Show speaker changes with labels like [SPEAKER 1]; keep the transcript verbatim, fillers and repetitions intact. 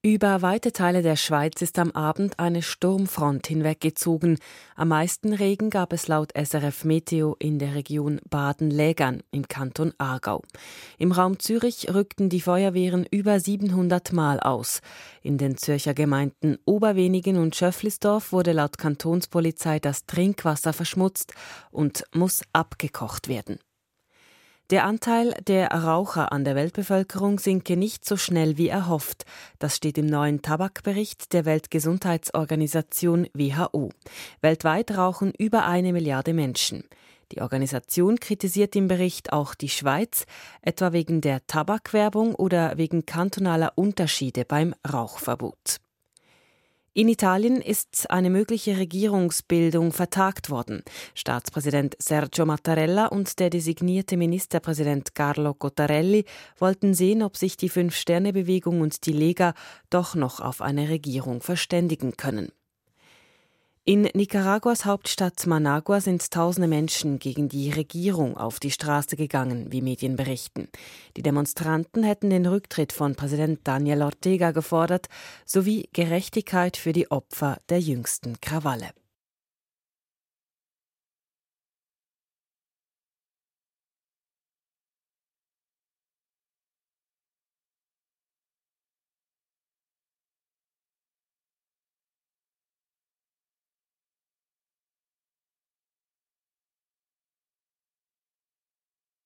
[SPEAKER 1] Über weite Teile der Schweiz ist am Abend eine Sturmfront hinweggezogen. Am meisten Regen gab es laut S R F Meteo in der Region Baden-Lägern im Kanton Aargau. Im Raum Zürich rückten die Feuerwehren über siebenhundert Mal aus. In den Zürcher Gemeinden Oberwenigen und Schöfflisdorf wurde laut Kantonspolizei das Trinkwasser verschmutzt und muss abgekocht werden. Der Anteil der Raucher an der Weltbevölkerung sinke nicht so schnell wie erhofft. Das steht im neuen Tabakbericht der Weltgesundheitsorganisation W H O. Weltweit rauchen über eine Milliarde Menschen. Die Organisation kritisiert im Bericht auch die Schweiz, etwa wegen der Tabakwerbung oder wegen kantonaler Unterschiede beim Rauchverbot. In Italien ist eine mögliche Regierungsbildung vertagt worden. Staatspräsident Sergio Mattarella und der designierte Ministerpräsident Carlo Cottarelli wollten sehen, ob sich die Fünf-Sterne-Bewegung und die Lega doch noch auf eine Regierung verständigen können. In Nicaraguas Hauptstadt Managua sind tausende Menschen gegen die Regierung auf die Straße gegangen, wie Medien berichten. Die Demonstranten hätten den Rücktritt von Präsident Daniel Ortega gefordert, sowie Gerechtigkeit für die Opfer der jüngsten Krawalle.